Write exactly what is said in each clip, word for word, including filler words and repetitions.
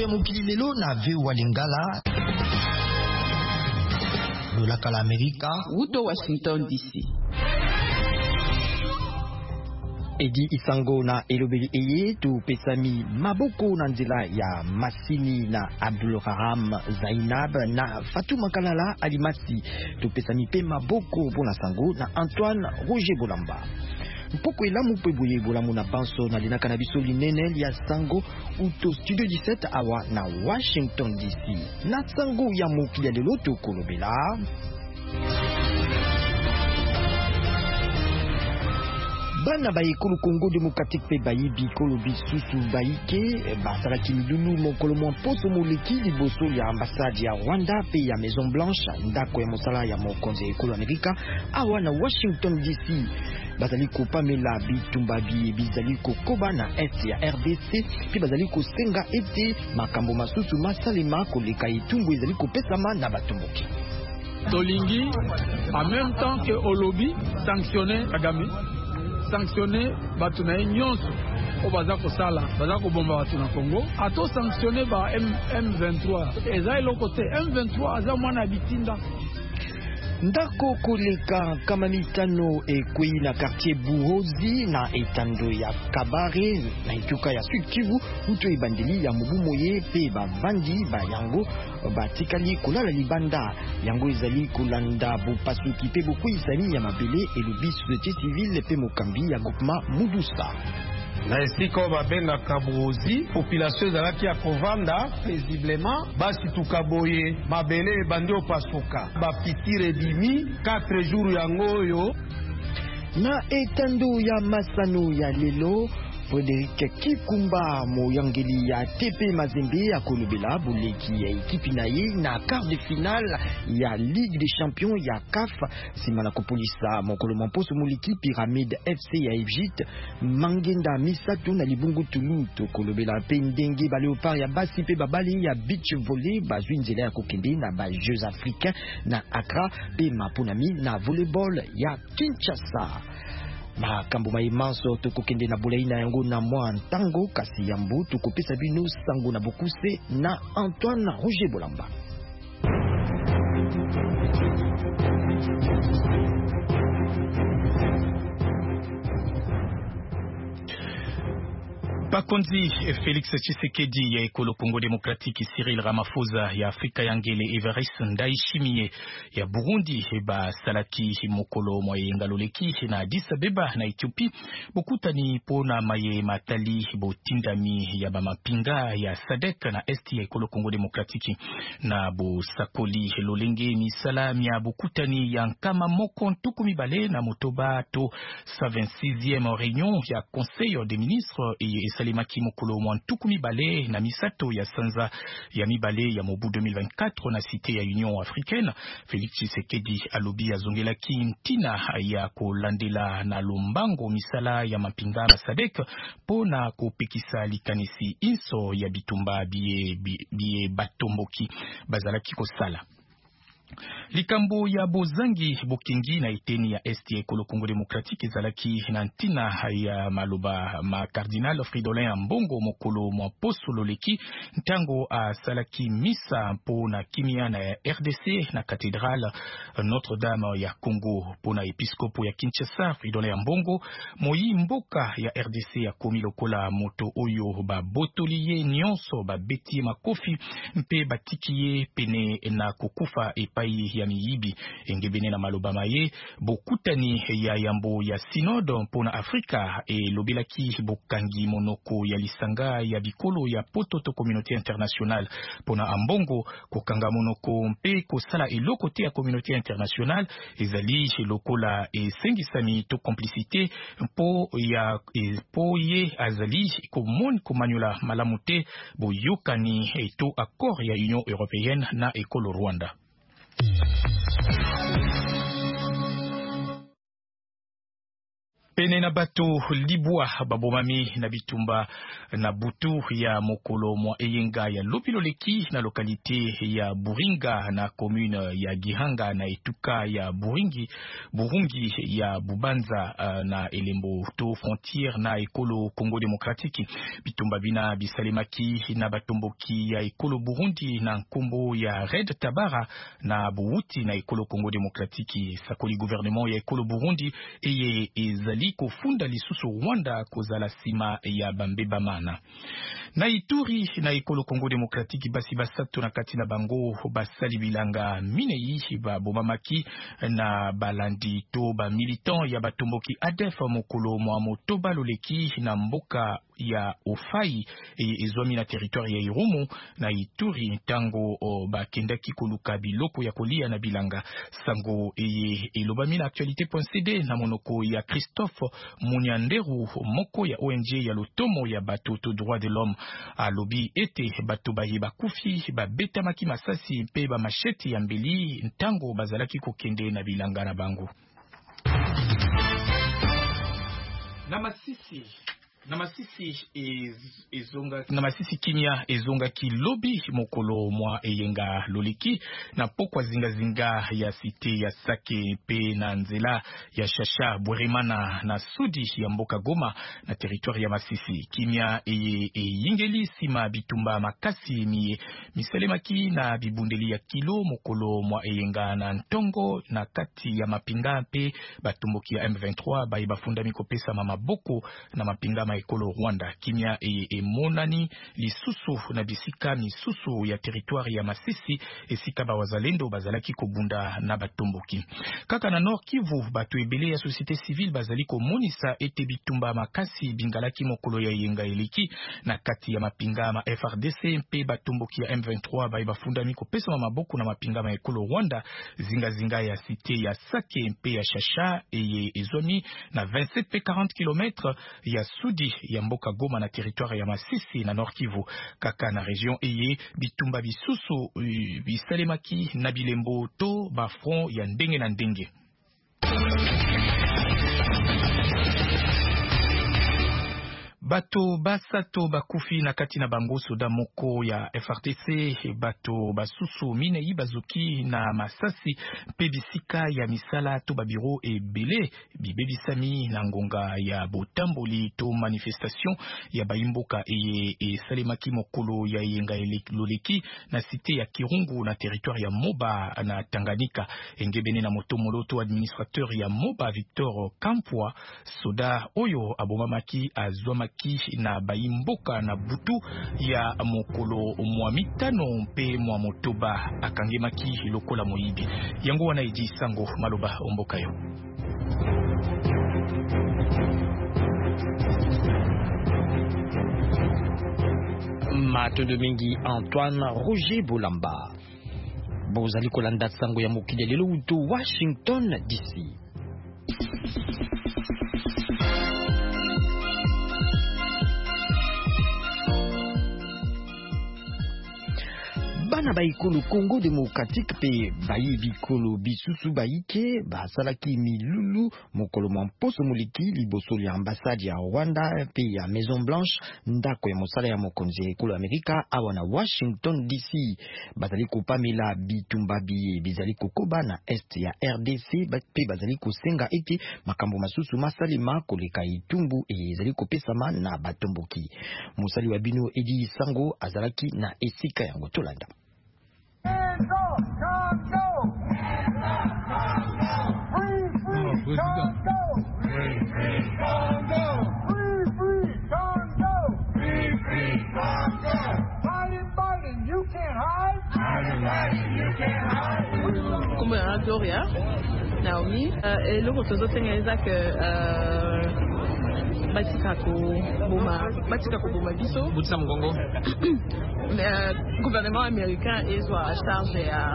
mokili lelo na Veo Lingala lolaka la Amerika uto Washington D C. Edi Isango na elobeli eye tu pesami maboko na nzela ya Masini na Abdul Raham Zainab na Fatuma Kalala Alimasi tu pesami pe maboko pona sango na Antoine Roger Bolamba. Mpoko elamu pe boye bolamu na banso na linaka na biso linene ya sango uto studio dix-sept awa na Washington D C. Na sango ya mokili ya lelo to kolobela bana ba ekolo Congo Démocratique pe bayibi kolobi susu baike basalaki milulu mokolo mwa poso moleki liboso ya ambassade ya Rwanda pe ya Maison Blanche ndako ya mosala ya mokonzi ya ekolo Amerika awa na Washington D C. Bazali kopamela bitumba biye bizali kokoba na est ya R D C pe bazali kosenga ete makambo masusu masalema koleka etumbu ezali kopesama na batomboki. Tolingi en même temps que Olobi sanctionner Kagame, sanctionner batu na nyonso o baza ko sala baza ko bomba batu na Congo, ato sanctionner ba M vingt-trois eza eloko te. M vingt-trois aza mwana bitinda ndako koleka kama mitano ekwei na quartier Buhozi na etando ya Kabare na ituka ya Sud Kivu uto ibandeli ya mubu moye pe bavandi ba yango batikali kolala libanda yango ezali kolanda bopasuki pe bokwizani ya mabele elobi société civile pe mokambi ya groupement Mudusa. Na esiko babenga Kabuozi population ezalaki ya kovanda paisiblement basi tukaboye mabele bandi opasuka bapitire dimi quatre jours yango oyo na etando ya masano ya lelo. Frédéric Kikumba moyangeli ya T P Mazembe ya kolobela boleki ya ekipi na ye na quart de finale ya Ligue des Champions ya C A F simana kopolisa mokolo mamposo moliki Pyramide F C ya Egypte mangenda misato na libungu tuluto kolobela pe ndenge ba Léopard ya basi pe babali ya beach volley bazwi nzela ya kokende na ba Jeux africains na Accra pe maponami na volleyball ya Kinshasa. Makambo maimanso tokokende na bolai na yango na mwa ntango kasi yambu tokopesa bino sango na bokuse na Antoine Roger Bolamba. Bakonzi Félix Tshisekedi ya ekolo Congo Démocratique, Cyril Ramaphosa ya Afrika ya Ngele, Evariste Ndayishimiye ya Burundi ba salaki mokolo moye ngaloleki na Addis Abeba na Ethiopie bokutani pona maye matali botindami ya bamapinga ya Sadek na esti ya ekolo Congo Démocratique na bo sakoli lolenge misala ya bokutani ya nkama moko ntuku mibale na motoba to cent vingt-sixième réunion ya Conseil des ministres et Salimaki mokolo mwantuku mibale na misato ya sanza ya mibale ya mobu deux mille vingt-quatre na cité ya Union africaine. Félix Tshisekedi alobi azongelaki ntina ya kolandela na lombango misala ya mapinga na Sadek pona kopekisa likanisi inso ya bitumba biye, biye batomboki bazalaki kosala. Likambo ya bozangi bokingi na iteni ya esti ya ekolo Congo Démocratique ezalaki na ntina ya maloba ma Cardinal Fridolin Ambongo mokolo mwa poso loleki ntango a salaki misa po na kimia na R D C na cathédrale Notre-Dame ya Congo po na episkopo ya Kinshasa. Fridolin Ambongo moyi mboka ya R D C ya komi lokola moto oyo ba botoliye nyonso ba beti makofi mpe batikiye pene na kokufa epai ya miyibi engebene na maloba maye bokutani ya yambo ya synode mpona Afrika e lobelaki bokangi monoko ya lisanga ya bikolo ya poto to communauté internationale pona Ambongo kokanga monoko mpe kosala eloko te ya communauté internationale ezali lokola esengisami to complicité mpo ya po ye azali komoni komanyola malamu te boyokani to accord ya Union européenne na ekolo Rwanda. Pene na bato libwa babomami na bitumba na butu ya mokolo mwa eyenga ya lopiloleki na lokalite ya Buringa na commune ya Gihanga na etuka ya Buringi Burungi ya Bubanza uh, na elembo to frontière na ekolo Congo Démocratique. Bitumba bina bisalemaki na batomboki ya ekolo Burundi na nkombo ya Red Tabara na Buuti na ekolo Congo Démocratique. Sakoli gouvernement ya ekolo Burundi eye ezali kofunda lisusu Rwanda kozala sima ya bambeba mana. Na Ituri na ekolo Congo Démocratique basi basatu na kati na bango basali bilanga minei ba bomamaki na balandi to ba militant ya batomboki A D F mokolo mwa motoba loleki na mboka ya Ofai e ezwami na territoire ya Irumu na Ituri tango ba kendaki koluka biloko ya kolia na bilanga. Sango eye elobami na actualité.cd na monoko ya Christophe Munyanderu moko ya O N G ya lotomo ya bato to droit de l'homme a lobi ete bato baye bakufi ba beta maki masasi pe ba machete ya mbeli ntango bazalaki kokende na bilanga na bango. Na masisi na masisi ez, ezonga na masisi kimia ezonga kilobi mokolo mwa eyenga loliki na pokwa zinga zinga ya site ya Sake pe na nzela ya Shasha Bweremana na sudi ya mboka Goma na territoire ya Masisi. Kimia eye e yingeli sima bitumba makasi mi misalemaki na bibundeli ya kilo mokolo mwa eyenga na ntongo na kati ya mapinga pe batumboki ya M vingt-trois ba ibafunda mikopesa mamaboko na mapinga ma ekolo Rwanda. Kimia e, e monani lisusu na bisika misusu ya territoire ya Masisi esika ba wazalendo bazalaki kobunda na batomboki. Kaka na Nord Kivu batu ebele ya société civile bazali ko monisa ete bitumba makasi bingalaki mokolo ya yenga eliki na kati ya mapinga ma F R D C pe batomboki ya M vingt-trois ba ibafunda mikopesa mamaboko na mapinga ma ekolo Rwanda zinga zinga ya cité ya Sake pe ya Shasha eye ezoni na vingt-sept pe quarante kilomètres ya sudi ya mboka Goma na territoire ya Masisi na Nord Kivu. Kaka na region eye bitumba bisusu bisalemaki na bilembo to ba front ya ndenge na ndenge. Bato basato bakufi na kati na bango soda moko ya F R D C, bato basusu mine ibazuki na masasi pe bisika ya misala to babiro e bele bibebisami na ngonga ya botamboli to manifestation ya baimboka eye e salemaki mokolo ya yenga loleki na cité ya Kirungu na territoire ya Moba na Tanganyika. Engebene na moto moloto administrateur ya Moba Victor Kampwa soda oyo abomamaki azwamaki na baimboka na butu ya mokolo mwa mitano mpe mwa motoba akangemaki lokola moyibi. Yango wana iji sango maloba omboka yo. Matondo mingi Antoine Roger Bolamba. Bozali kolanda sango ya mokili lelo uto Washington D C. Bana baikolo Congo Démocratique pe bayi bikolo bisusu baike basalaki milulu mokolo mposo moliki liboso ya ambassade ya Rwanda pe ya Maison Blanche ndako ya mosala ya mokonzi ekolo Amerika awa na Washington D C. Bazali kopamela bitumba biye bizali kokoba na est ya R D C pe bazali kosenga ete makambo masusu masalima koleka itumbu ezali kopesama na batomboki. Musali wa bino Edi Sango azalaki na esika ya ngotolanda. Comme un Gloria, Naomi, et le retour de Isaac, Batika ko boma, Batika ko boma biso. Butsa Mgongo. Le gouvernement américain est à charge à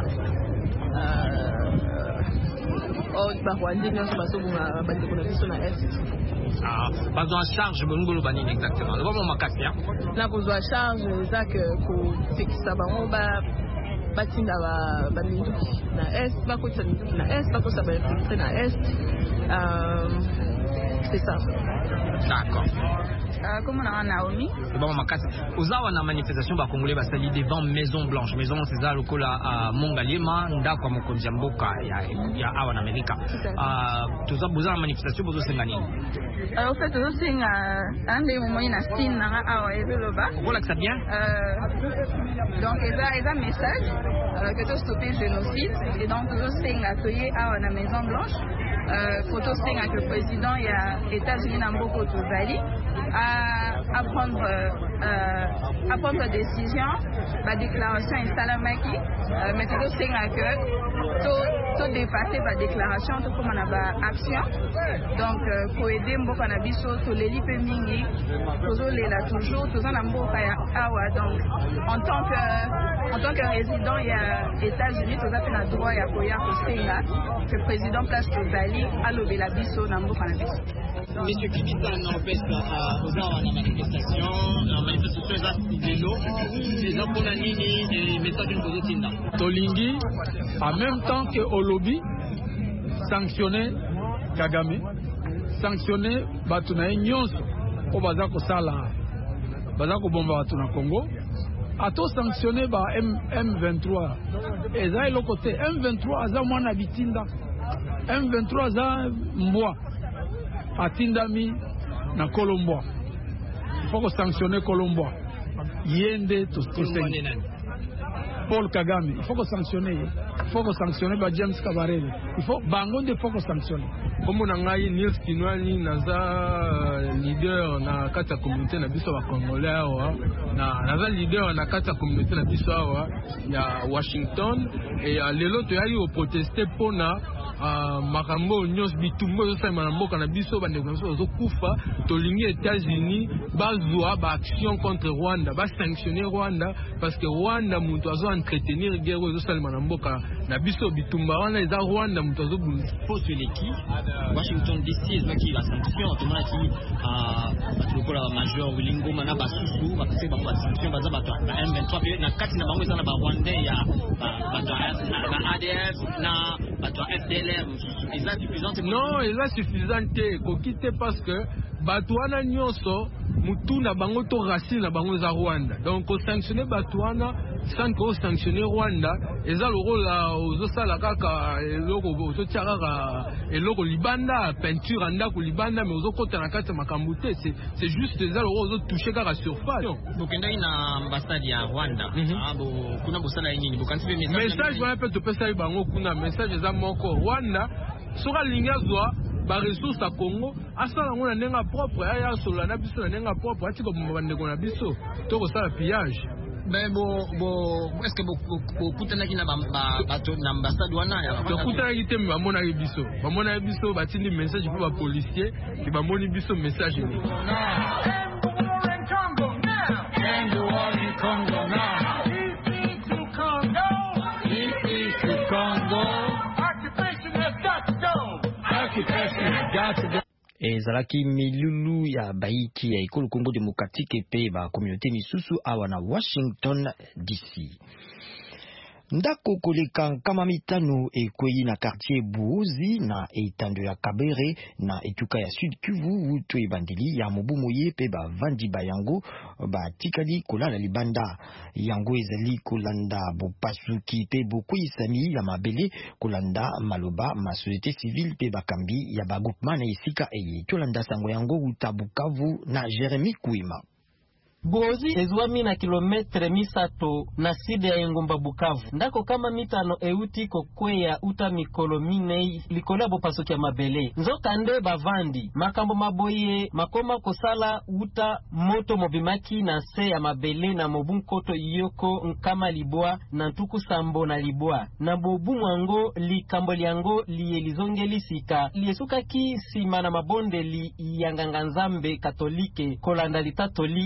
au Rwanda nous sommes à Batika biso na est. Ah, pas en charge Mongolo banini exactement. Le moment makasi hein. Là vous à charge Isaac ko tekisa bango ba batinda ba baminduki na est, ba ko tsaminduki na est, ba ko sabaya na est. Euh c'est ça. D'accord. Euh, comme on a Naomi. Bon, ma casse. Aux awa na manifestation ba congolais ba sali devant Maison Blanche. Maison c'est ça lokola à Mongaliema ndako mokonzi mboka ya ya awa na Amerika. Ah, tout ça besoin manifestation besoin senga nini? Alors en fait besoin senga un des moments ina sin na awa eveloba. Voilà que ça bien. Euh donc il y a un message euh, que tu stopper le génocide et donc besoin senga accueillir awa na Maison Blanche. Euh, photo senga que le président il y a États-Unis na mboko tozali à, à prendre euh, à prendre décision la déclaration et salamaki euh, mais tout c'est que tout tout dépasser la déclaration tout comme on a ba action donc pour aider mboka na biso to leli pe mingi tozo lela toujours tozo na mboka ya awa donc en tant que en tant que résident il y a États-Unis tozo pe na droit ya koya ko senga que président place tozali alobela biso na mboka na biso. Monsieur Kibita n'empêche pas aux gens à la manifestation, la manifestation est là, les gens pour la ligne et message d'une position. Tolingi, en même temps que Olobi, sanctionner Kagame, sanctionner Batunaï Nyonso, au Bazako Sala, Bazako Bomba Batuna Congo, a tout sanctionné par M vingt-trois. Et ça est le côté M vingt-trois, ça moi n'habitinda. M vingt-trois, ça moi. Atindami na Colombo. Il faut sanctionner Colombo. Yende to Paul Kagame. Il faut sanctionner. Il faut sanctionner ba James Kabarele. Il faut bangonde il faut sanctionner. Comme on a eu Nils Kinwani naza leader na kata communauté na biso ba Congolais na naza leader na kata communauté na biso ya Washington et lelo to yali au protester pona makambo nyos bitumbo zo sema na mboka na biso bande ko zo kufa tolingi États-Unis bazwa ba action contre Rwanda ba sanctionner Rwanda parce que Rwanda muntu azo entretenir guerre zo sema na mboka na biso bitumba wana eza Rwanda muntu azo poste l'équipe Washington D C est qui la sanction tout monde qui a lokola major Wilingo mana basusu ba pese ba sanction baza ba M vingt-trois na kati na bango eza na ba Rwandais ya ba ba A D F na ba F D L R. Est-ce suffisant? Non, est suffisant ko quitter parce que Batouana nyonso mutu na bango to racine na bango za Rwanda. Donc ko sanctionner Batouana sans ko sanctionner Rwanda, eza le rôle aux sala kaka eloko ozo tiara eloko libanda peinture anda ko libanda mais ozo kota na kati makambo te c'est c'est juste eza le rôle ozo toucher kaka surface. Donc ndai na ambassade ya Rwanda. Ah bo kuna bosala nini bo kanti message. Message va peut te pesa bango kuna message eza moko Rwanda sura lingazwa ba ressources à Congo asala ngona nenga propre aya solo na biso na nenga propre atiko bande ko na biso to ko sala pillage. Ben bon bon est-ce que beaucoup kutana kina ba bato na ambassade wana ya to kutana kite ba mona biso ba mona biso ba tindi message pour ba policier ki ba moni biso message ni ezalaki milulu ya baiki ya ekolo Congo démocratique pe ba communauté misusu awa na Washington D C. Ndako koleka kama mitano ekwei na quartier Buozi na etando ya Kabere na etuka ya Sud Kivu wuto ebandeli ya mobumo ye pe ba vandi bayango ba tikali kolala libanda yango ezali kolanda bopasuki pe bokuisami ya mabele kolanda maloba ma société civile pe bakambi ya ba groupement na esika eye tolanda sango yango wuta Bukavu na Jeremy Kuima. Buozi ezwami na kilometre misato na side ya Engomba Bukavu. Ndako kama mitano euti kokweya uta mikolo mine likola bopasoki ya mabele. Nzoka nde bavandi. Makambo maboye makoma kosala uta moto mobimaki na se ya mabele na mobunkoto yoko nkama libwa na ntuku sambo na libwa. Na bobu mwango likambo liango liye lizongeli sika. Liesuka ki sima na mabonde li yanganganzambe katolike kolanda litatoli ya bavandi.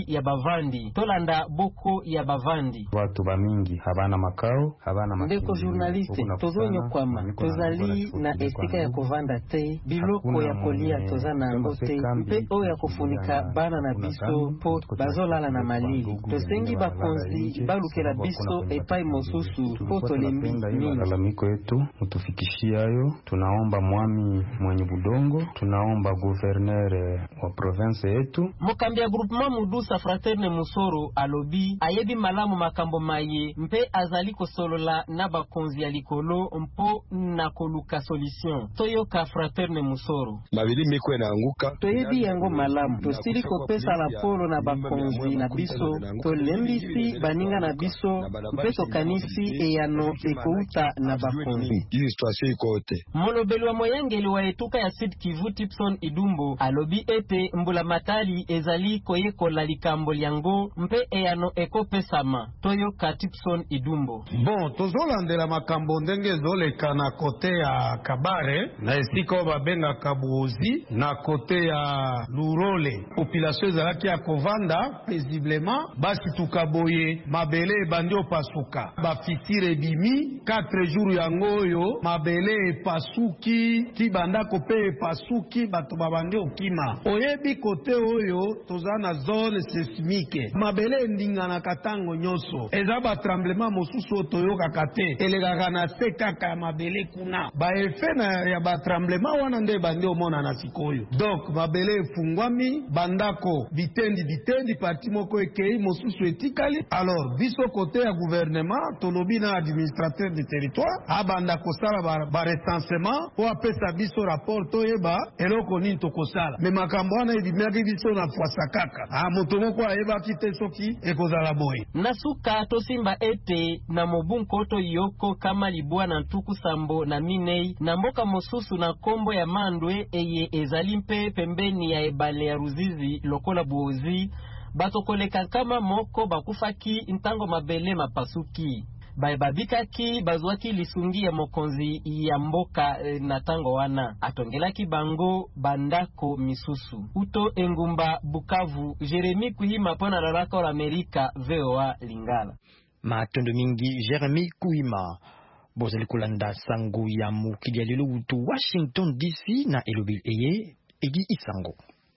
bavandi tolanda boko ya bavandi watu bamingi habana makao habana makao ndeko journaliste tozonyo kwama tozali na esika ya kovanda te biloko ya kolia tozana yango te mpe oyo ya kofunika bana na biso po bazolala na malili tosengi bakonzi balukela biso epai mosusu po tolembi malalamiko yetu mutufikishia hayo. Tunaomba mwami mwenye budongo, tunaomba gouverneur wa province yetu. Mokambi ya groupement Mudusa Fraterne Musoro alobi ayebi malamu makambo maye mpe azali kosolola na bakonzi ya likolo mpo na koluka solution. Toyoka Fraterne Musoro mabili miko enaanguka toyebi yango malamu tosili kopesa raporo na bakonzi na biso tolembisi baninga na biso mpe tokanisi eyano ekouta na bakonzi. Hii situation iko te. Molobeli wa moyangeli wa etuka ya Sud Kivu Tipson Idumbo alobi ete mbula matali ezali koyekola likambo lyango mpe eyano ekopesama. Toyoka Tipson Idumbo. Bon, tozolandela makambo ndenge zoleka na kote ya Kabare na esika babenga Kabuozi na kote ya Lurole. Population ezalaki ya kovanda paisiblement basi tukaboye mabele bandio pasuka bafitire bimi quatre jours yango yo mabele pasuki ti bandako pe pasuki bato babandio kima oyebi kote oyo tozana zone sismique mabele ndinga na katango nyoso eza ba tremblement mosusu toyoka kate elegaka na se kaka mabele kuna ba effet na ya ba tremblement wana nde bandio mona na sikoyo donc mabele efungwami bandako bitendi bitendi parti moko ekei mosusu etikali. Alors biso kote ya gouvernement tolobi na administrateur de territoire abanda kosala ba, ba recensement po apesa biso rapport toyeba eloko nini tokosala me makambo wana ebimiaki biso na fwasa kaka ah moto moko ayebaki te soki ekozala boye. Nasuka tosimba ete na mobunko to yoko kama libwa na ntuku sambo na minei na mboka mosusu na kombo ya mandwe eye ezali mpe pembeni ya ebale ya Ruzizi lokola Buozi bato koleka kama moko bakufaki ntango mabele mapasuki baebabikaki bazwaki lisungi ya mokonzi ya mboka e, na tango wana atongelaki bango bandako misusu. Uto Engumba Bukavu, Jeremy Kuhima pona lalaka la Amerika V O A Lingala. Matondo mingi Jeremy Kuhima bozali kolanda sango ya mukili ya lelo uto Washington D C na elobil eye egi isango.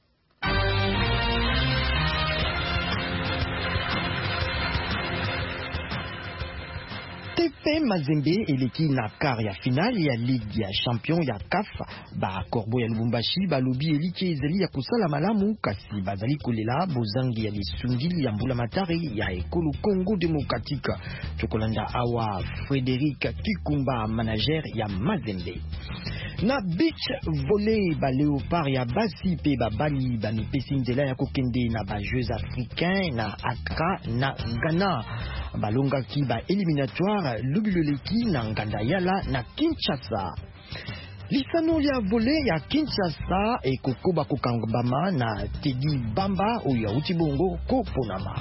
T P Mazembe eleki na quart ya finale ya Ligue ya Champion ya C A F ba Corbeau ya Lubumbashi balobi eliki ezali ya kusala malamu kasi bazali kolela bozangi ya lisungili ya mbula matari ya ekolo Congo Démocratique. Chokolanda awa Frédéric Kikumba manager ya Mazembe. Na beach volley ba Léopard ya basi pe ba bali ba mipesi nzela ya kokende na ba Jeux africains na Accra na Ghana balongaki ba éliminatoire lubuloleki na nganda yala na Kinshasa. Lisano ya volley ya Kinshasa ekokoba kokangambama na Teddy Bamba oyo auti bongo koponama.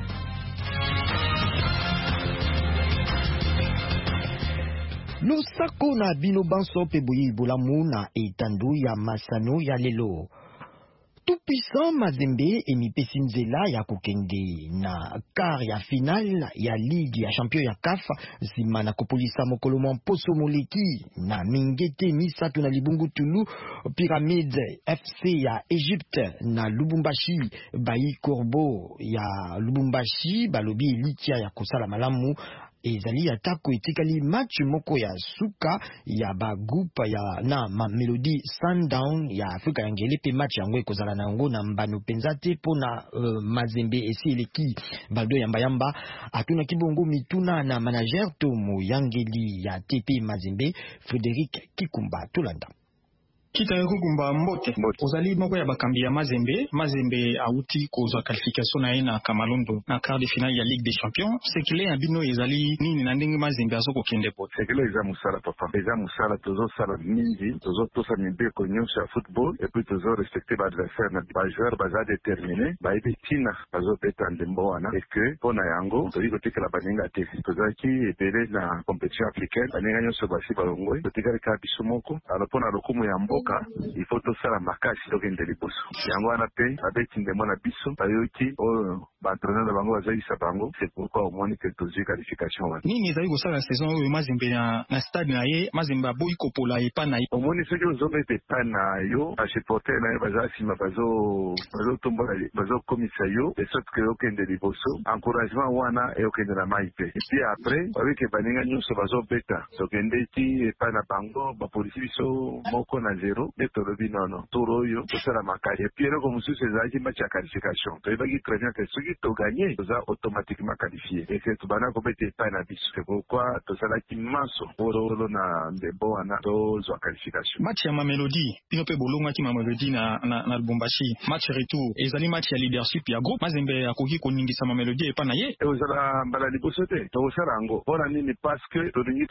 Losako na bino banso pe boyi bolamu na etando ya masano ya lelo. Tout puissant Mazembe emipesi nzela ya kokende na quart ya final ya Ligue ya Champion ya C A F zima na kopolisa mokolo mposo moleki na mingete misatu na libungu tulu Pyramide F C ya Egypte na Lubumbashi bayi Corbeau ya Lubumbashi balobi litia ya kosala malamu ezali atako etikali match moko ya suka ya ba groupe ya na ma Melody Sundown ya Afrika ya ngele pe match yango ekozala nango na mbano penza te pona uh, Mazembe esi eleki baldo yamba yamba atuna kibongo mituna na manager to moyangeli ya T P Mazembe Frédéric Kikumba Tolanda. Kita yako kumba mbote ozali moko ya bakambi ya Mazembe Mazembe auti kozwa qualification na ina Kamalondo na quart de finale ya Ligue des Champions sekile ya bino ezali nini na ndenge Mazembe azoko kende pote sekile eza musala papa eza musala tozo sala mingi tozo tosa mibeko nyonso ya football et puis tozo respecter ba adversaire na ba joueur baza déterminé ba ibi tina bazo beta ndembo wana et que pona yango tozi kotikala baninga te tozaki ebele na compétition africaine baninga nyonso basi balongwe totikala ka biso moko ala pona lokumu ya mbo mboka il faut tosala makasi tokende liboso yango wana pe babeti ndemo na biso bayoki oyo baentraîneur na bango bazalisa bango c'est pourquoi omoni ke tozwi qualification wana nini ezali kosala saison oyo Mazembe na, na stade na ye Mazembe aboyi kopola epa na ye omoni soki ozobeta epa na yo basupporter na ye baza nsima bazotombola bazokomisa yo de sorte ke okende liboso encouragement wana eyokende na mai te epuis après babike baninga nyonso bazobeta tokendeki epa na bango bapolisi biso moko na zero nde tolobi nono tour oyo tosala makasi epuis eloko mosusu ezalaki match ya qualification toyebaki très bien ke soki toganye toza automatiquement qualifié eke tobanda kobeta epai na biso c'est pourquoi tosalaki maso olo na ndembo wana tozwa qualification. Match ya Mamelodi bino pe bolongwaki Mamelodi na, na, na Lubumbashi match retour ezali match ya leadership ya groupe Mazembe akoki koningisa Mamelodi epa na ye ezala mbala liboso te tokosala yango mpona nini parce que tolingi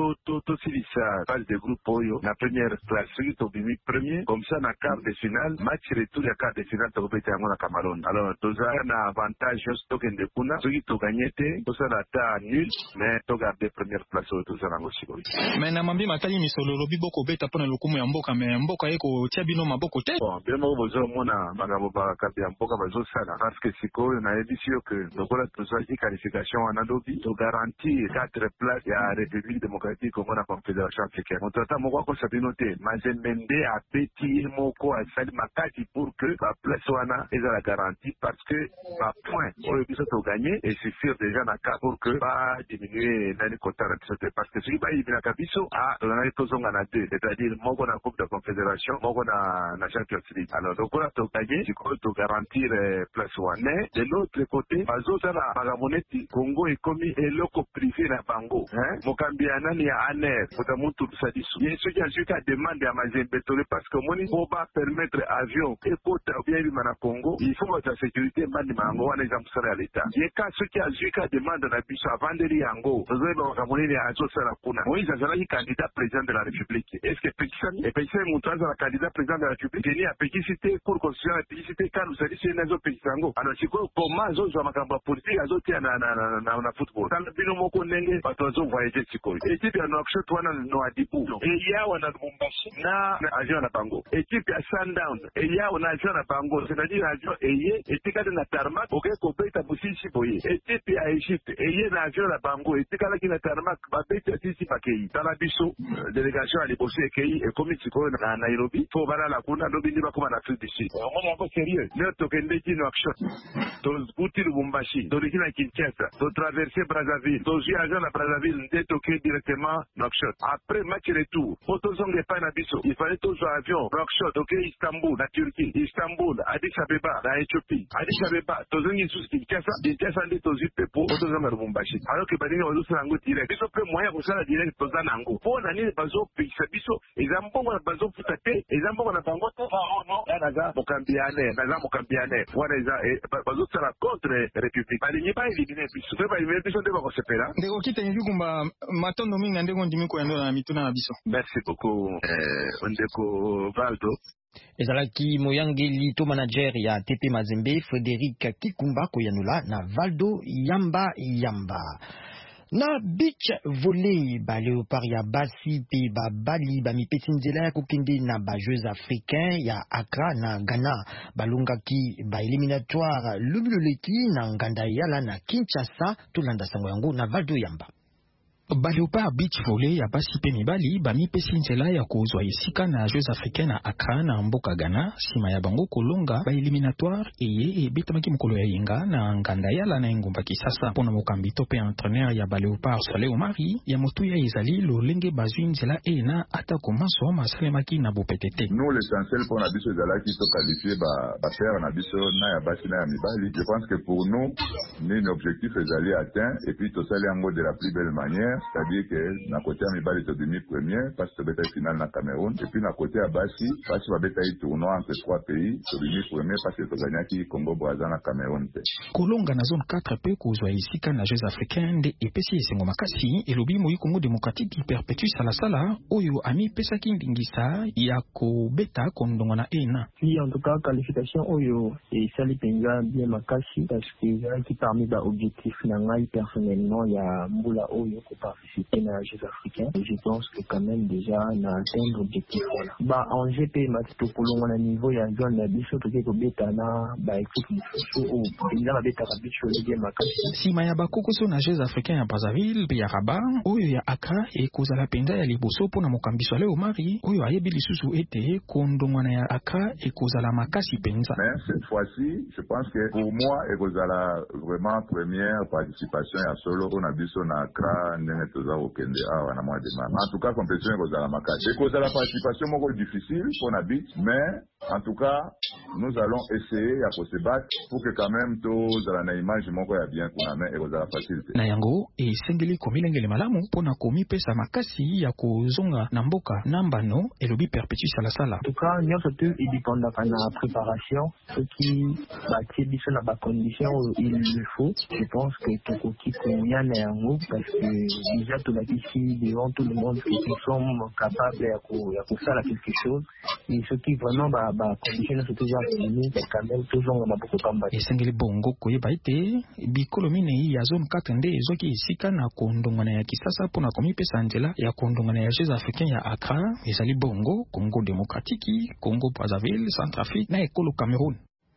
tosilisa phase de groupe oyo na première place soki tobimi premier comme ça na quart de finale match retour ya quart de finale tokobeta yango na Cameroun alors tozala na avantage nyonso tokende kuna soki toganye te tosala ata nul mais togarde première place oyo tozala yango sikoyo mais na mambi matali misolo lobi bokobeta mpona lokumu ya mboka mais mboka ye kotia bino maboko te bon bino moko bozomona makambo bakapi ya mboka bazosala parce que sikoyo nayebisi yo ke lokola tozwaki qualification wana lobi togarantir quatre place ya République démocratique Congo na confédération africaine moto ata moko akosa bino te Mazembe nde apeti ye moko asali makasi pour que baplace wana ezala garantie parce que bapoint oyo biso toganye esuffire déjà na cas pour que badiminuer nani kota na biso te parce que soki bayiminaka biso ah tozanaki tozonga na deux c'est-à-dire moko na coupe de confédération moko na na Champions League alors lokola toganye sikoyo togarantir place wana mais de l'autre côté bazosala makambo neti Congo ekomi eloko privé na bango mokambi ya nani ya aner moto mutulusa biso ye soki azwika demande ya Mazembe tole parce que moni po bapermettre avion ekota bien ebima na Congo il faut baza sécurité mbandima yango wana eza mosala ya leta ye ka soki azwika demande na biso avandeli yango tozoyeba makambo nini azosala kuna Moïse azalaki candidat président de la République est ce que epekisami epekisami moto azala candidat président de la République eni apekisi te cour constitutionnel apekisi te kanu salisi ene azopekisa yango alors sikoyo koma azozwa makambo ya politique azotia na, na, na, na, na football tala bino moko ndenge bato bazovoyage sikoyo ekipe ya Nouakchott wana no adibu eyawa na Lubumbashi na avion na bango ekipe ya Sundown eyawa na avion na bango c'est-à-dire avion eye etikali na tarmac oke kobeta busisi boye ekipe ya Egypte eye na avion na bango etikalaki na tarmac babeti ya sisi bakei tala biso délégation ya liboso ekei ekomi sikoyo na Nairobi fo balala kuna lobi ndi bakoma na Afrique du Sud omoni yango sérieux leo tokendeki Nouakchott tokuti Lubumbashi toleki na Kinshasa totraverse Brazzaville tozwi avion na Brazzaville nde toke directement Nouakchott après match retour po tozonga epai na biso il fallait tozwa avion Nouakchott toke Istanbul na Turquie Istanbul Addis Abeba na Éthiopie Addis Abeba tozongi lisusu Kinshasa Kinshasa nde tozwi pe po tozonga Lubumbashi alors que baninga bazosala yango direct biso mpe moyen ya kosala direct toza na yango mpo na nini bazopekisa biso eza mbongo na bazofuta te eza mbongo na bango te ya naza mokambi ya aner naza mokambi ya aner wana eza bazosala contre république balingi baelimine biso mpe baelimine biso nde bakosepela ndeko kitengi kumba matondo mingi na ndenge ndimi koyando na mituna na biso merci beaucoup eh, ndeko Valdo ezalaki moyangeli to manager ya T P Mazembe Frédéric Kikumba koyanula na Valdo Yamba Yamba. Na beach volley ba léopard ya basi pe ba bali ba mipesi nzela ya kokende na ba Jeux africains ya Accra na Ghana balungaki ba éliminatoire lubuloleki na nganda yala na Kinshasa tolanda sango yango na Valdo Yamba. Baleopard beach volley ya basi pe mibali bamipesi nzela ya kozwa esika na Jeux africains na Accra na mboka Ghana sima ya bango kolonga ba éliminatoire eye ebetamaki mokolo ya yenga na nganda yala na engumba Kisasa mpona mokambi to pe entraîneur ya Baleopard Soleil Omari ya motuya ezali lolenge bazwi nzela ena ata komanso masalemaki na bopetete. Nous l'essentiel pour na biso ezalaki to qualifier ba ba faire na biso na ya basi na ya mibali. Je pense que pour nous ni objectif ezali atteint et puis to sali yango de la plus belle manière. C'est-à-dire que na côté ya mibali to demi premier parce que beta finale na Cameroun et puis na côté ya basi basi ba beta yi tournoi entre trois pays to demi premier parce que to gagnaki Congo Brazza na Cameroun te. Kolonga na zone quatre pe kozwa esika na Jeux africains de epesi esengo makasi elobi moyi Congo démocratique perpétue salasala oyo ami pesaki ndingisa ya kobeta kondongo na ena. Si en tout cas qualification oyo et sali penza bien makasi parce que qui parmi ba objectif na ngai personnellement ya mbula oyo participer à les Jeux africains. Et je pense que quand même déjà on a atteint l'objectif. Voilà. Bah, en G P, tout pour le niveau, il y a une zone de bicho, tout est au bêta, bah, écoute, ou bien la bêta, la bicho, le bien, ma casse. Si Mayaba Kokoso na Jeux africains ya Brazzaville, puis ya Rabat, oyo ya Accra, et kozala penza ya liboso pona mokambiso ale omari, oyo ayebi lisusu ete kondongwana ya Accra et kozala makasi penza. Mais cette fois-ci, je pense que pour moi, et kozala vraiment première participation à solo, on a biso na Accra, nene toza okende awa na mois de mars. En tout cas, compétition kozala makasi. Et kozala participation moko difficile pour na bit, mais en tout cas, nous allons essayer à se battre pour que quand même tous à la image moko ya bien kuna mais et kozala facilité. Na yango e sengeli komilengele malamu pona komi pesa makasi ya kozonga na mboka nambano elobi perpétue sala sala. En tout cas, nous surtout il dépend de la préparation, ce qui bah c'est biso na ba condition il le faut. Je pense que tokoki konya na yango parce que déjà tout la ici devant tout le monde que nous sommes capables ya ko ya ko faire quelque chose et ce qui vraiment ba ba condition c'est toujours nous quand même toujours na beaucoup kamba. Esengeli bongo koyeba ete bikolo minei ya zone quatre nde ezoki esika na kondongana ya kisasa pona komi pesa nzela ya kondongana ya Jeux africains ya Accra ezali bongo Congo démocratique, Congo Brazzaville, Centrafrique na ekolo Cameroun.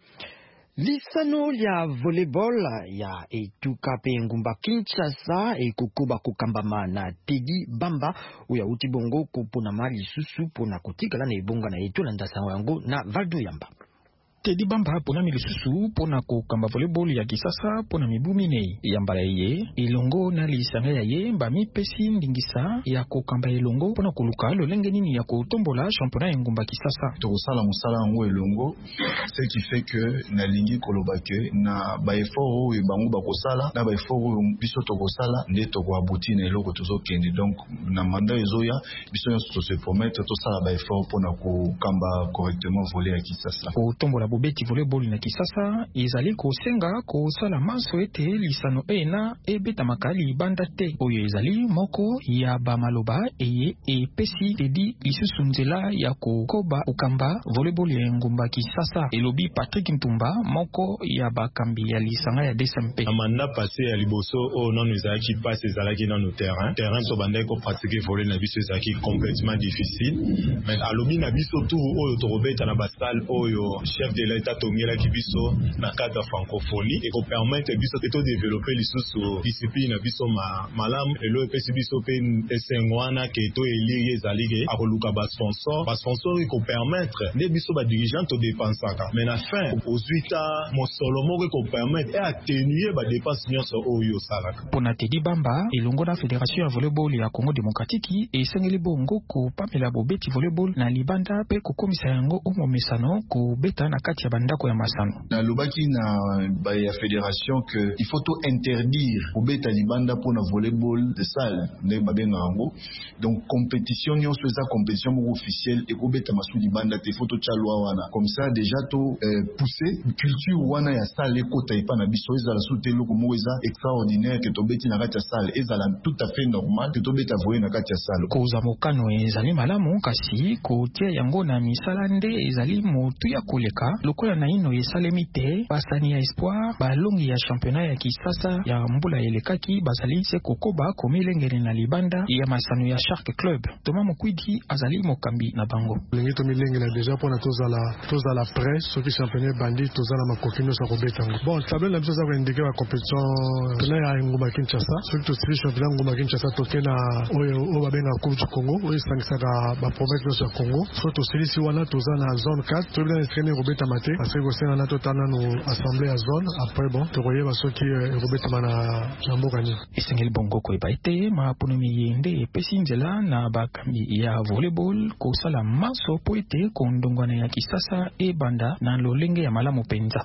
Lisano ya volleyball ya etuka pe ngumba Kinshasa ekokoba kokambama na Teddy Bamba uya uti bongo kopona mali susu pona kotikala na ebonga na etolanda sango yango na Valdo Yamba. Teddy Bamba pona milisusu pona kokamba volleyball ya kisasa pona mibumi ne yambala ye elongo na lisanga ya ye mba mipesi ndingisa ya kokamba elongo pona koluka lolenge nini ya kotombola championnat ngumba kisasa tokosala musala ngo elongo ce qui fait que na lingi koloba ke na ba effort oyo bango bakosala na ba effort oyo biso tokosala nde tokoabuti na eloko tozokende donc na mandat ezoya biso nyonso se promettre tosala ba effort pona kokamba correctement volley ya kisasa kotombola beti volleyball na kisasa ezali kosenga kosala maso ete lisano ena ebeta makali banda te oyo ezali moko ya bamaloba eye epesi Teddy lisusu nzela ya kokoba ukamba volleyball ya ngumba kisasa elobi Patrick Ntumba moko ya bakambi ya lisanga ya D S M P. Amanda passé ya liboso o non ezalaki passe ezalaki dans nos terrain terrain to bandai ko pratiquer volley na biso ezalaki complètement difficile mais alobi na biso tout oyo to robeta na basal oyo chef de l'État tongela kibiso na cadre francophonie et ko permettre biso to développer lisusu discipline na biso ma malam elo epesi biso pe esengwana ke to elire ezalike akoluka ba sponsor ba sponsor ko permettre ne biso ba dirigeant to dépensaka mais na fin ozuita mosolo moko ko permettre et atténuer ba dépenses nyonso oyo salaka pona Teddy Bamba elongo na fédération ya volleyball ya Congo démocratique esengeli bongo ko pamela bobeti volleyball na libanda pe ko komisa yango omomesano ko beta na kati ya bandako ya masano na lobaki na ba ya fédération que il faut tout interdire au beta libanda pour na volleyball de salle ne babenga yango donc compétition nyonso eza compétition moko officielle et ko beta masu libanda te faut to chalwa wana comme ça déjà to euh, pousser culture wana ya salle ekota ipa na biso ezala soute loko moko eza extraordinaire que to beti na kati ya salle ezala tout à fait normal que to beta voyer na kati ya salle koza mokano ezali malamu kasi kotia yango na misala nde ezali motu ya koleka lokola na ino esalemi te basani ya espoir balongi ya championnat ya kisasa ya mbula elekaki bazali se kokoba komilengele na libanda ya masano ya Shark Club. Thomas Mokwidi azali mokambi na bango lengi to milengela déjà pona tozala tozala prêt soki championnat bandi tozala makokino sa kobetango bon tableau na biso za ko indiquer la compétition tena ya ngumba Kinshasa soki to siri championnat ngumba Kinshasa tokena oyo o babenga coupe du Congo oyo sangisaka ba province ya Congo so to siri si wana tozana na zone quatre to bien traîner robeta mate parce que c'est na totana no assemblée à zone après bon to koyeba soki robeta mana na mboka ni esengeli bongo ko ebaite ma ponomi yende epesi nzela na bakambi ya volleyball ko sala maso po ete kondongwana ya kisasa e banda na lolenge ya malamu penza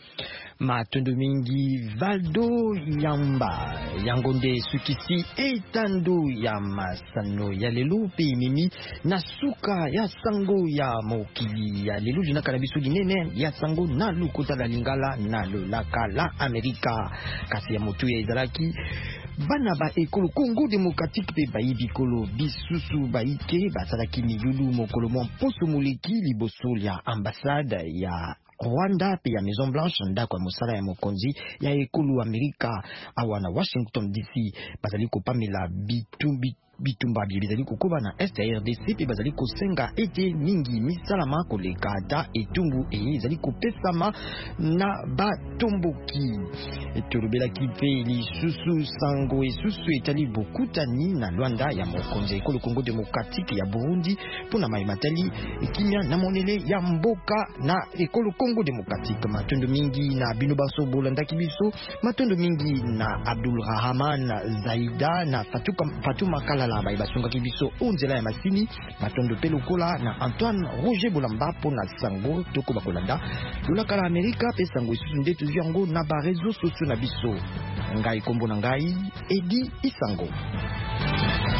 Matundu mingi Valdo Yamba yangonde sukisi etando ya masano ya lelo pe mimi na suka ya sango ya mokili ya lelo jina kanabiso dinene ya sango na lukota la lingala na lolaka la Amerika kasi ya motu ya izalaki bana ba ekolo Congo démocratique pe bayi bikolo bisusu baike basalaki milulu mokolo mo poso moleki liboso ya ambassade ya Rwanda pe ya Maison Blanche ndako ya mosala ya mokonzi ya ekulu Amerika awa na Washington D C bazali kopamela bitumbi bitumba bizali kokoba na est ya R D C pe bazali kosenga ete mingi misalama koleka ata etumbu e ezali kopesama na batomboki etolobela kipe lisusu sango esusu etali bokutani na Luanda ya mokonzi ekolo Congo Démocratique ya Burundi pona maimatali ekimia na monele ya mboka na ekolo Congo Démocratique matondo mingi na bino baso bolandaki biso matondo mingi na Abdul Rahman Zaida na Fatuka Fatuma Kala la baibasonga kibiso onzela ya masini matondo pelokola na Antoine Roger Bolamba pona sango toko bakolanda lulaka la Amerika pe sango isusu ndetu yango na ba réseaux sociaux na biso ngai kombo na ngai Edi Isango.